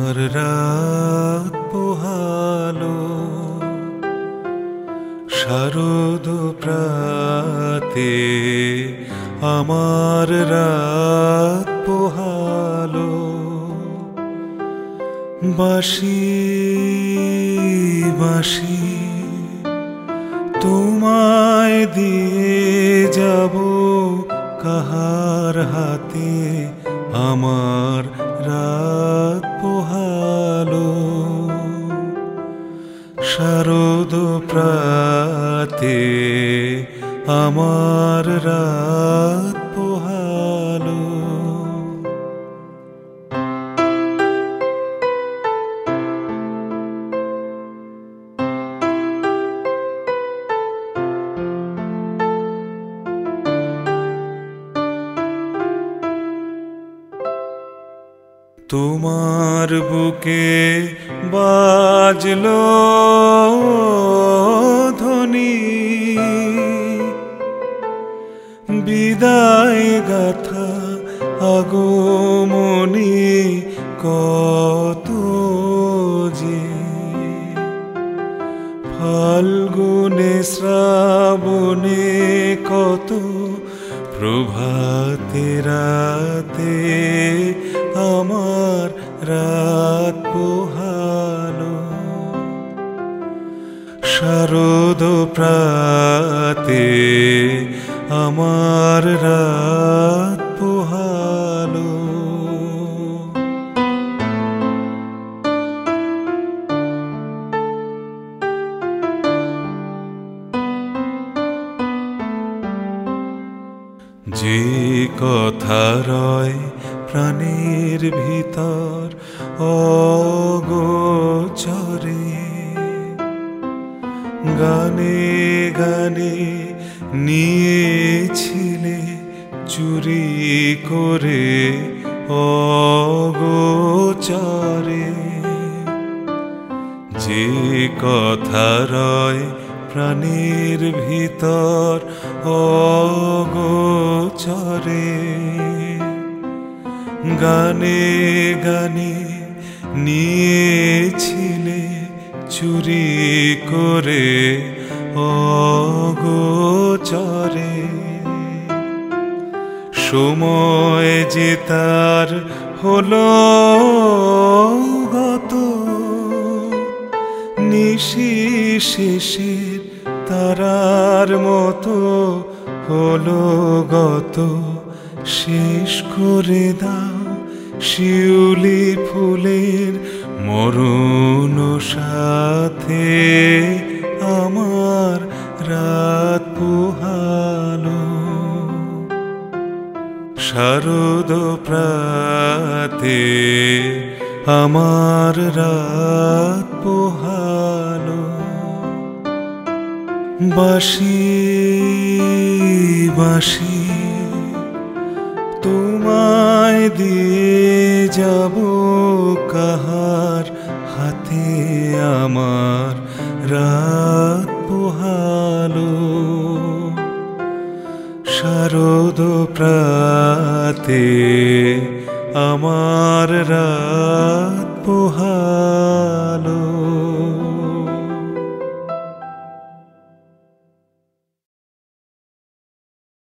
আমার রাত পোহালো শারদ প্রাতে, আমার রাত পোহালো বাঁশি বাঁশি তোমায় দিয়ে যাব কাহার হাতে, আমার রাত পোহালো শারদ প্রাতে, আমার রাত পোহালো। তোমার বুকে বাজলো ধ্বনি, বিদায় গাথা আগমনী কত যে, ফাল্গুনে শ্রাবণে কত প্রভাতে রাতে, আমার রাত পোহালো শারদ প্রাতে, আমার রাত পোহালো। যে কথা রয় প্রাণের ভিতর অগোচরে, গানে গানে নিয়েছিলে চুরি করে অগোচরে, যে কথা রয় প্রাণের ভিতর অগোচরে, গানে গানে নিয়েছিলে চুরি করে অগোচরে, সময় যে তার হলো গত, নিশি শেষের তারার মতো হলো গত, শেষ করে দাও শিউলি ফুলের মরণ সাথে, আমার রাত পোহালো শারদ প্রাতে, আমার রাত পোহালো বাঁশি বাঁশি তোমায় দিয়ে যাব কাহার হাতে, আমার রাত পোহালো শারদ প্রাতে, আমার রাত পোহালো।